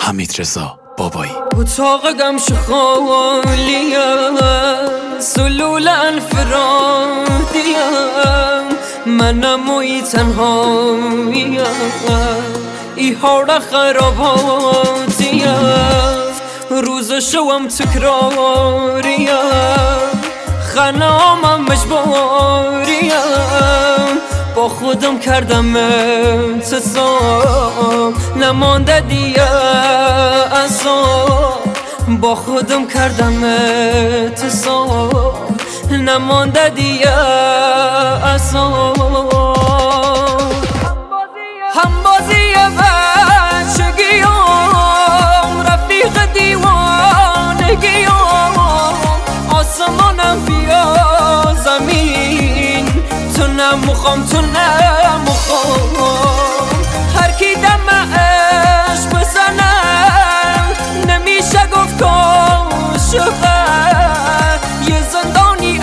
حمیدرضا بابایی. اتاق گمش خالیه، سلول انفرادیه، منم وی تنهاییه، ای حال خراباتیه، روز شوم تکراریه، خنامم مجبوریه، با خودم کردم اعتصام، نمانده دیگه اصاب، با خودم کردم اعتصام، نمانده دیگه اصاب. همبازی بچگیام، رفیق دیوانگیام، آسمانم بیا زمین، تو نمیخوام تو نمیخوام، هر کی دم عشق بزنم نمیشه گفت کاشقه، یه زندانی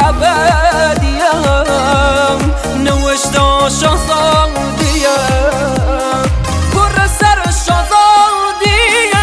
ابدیم، نوشته شاهزادیم، پر سر شاهزادیم.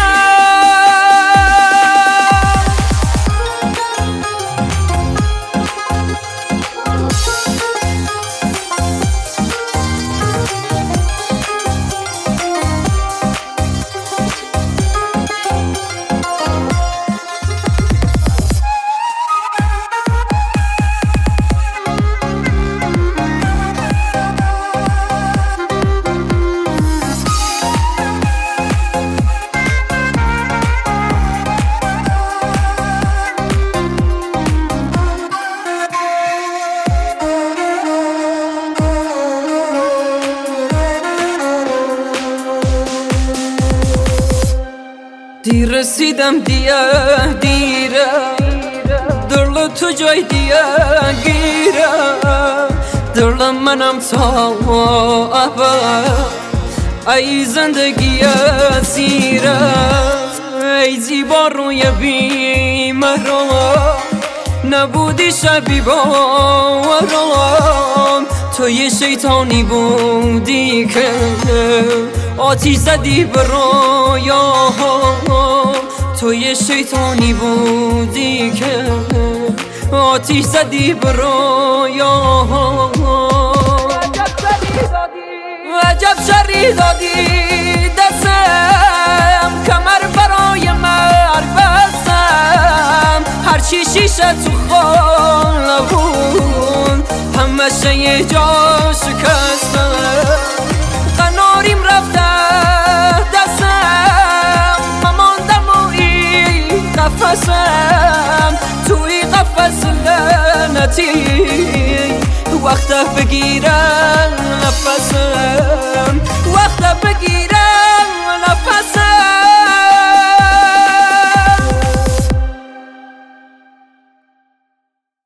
دیر رسیدم دیره، دل تو جای دیگه گیره، دل منم تا ابد، ای زندگی زیره، ای زیبا روی بیمران، نبودی شبی باوران، تو یه شیطانی بودی که آتیش زدی به رویاهم، تو یه شیطانی بودی که آتیش زدی به رویاهم، عجب شری دادی دستم، کمر برای مرگ بستم، هرچی شیشه تو خانه بود همشه یه جا شکستم، قناریم رفته دستم، مماندم و این قفصم، توی قفص لعنتی وقته بگیرم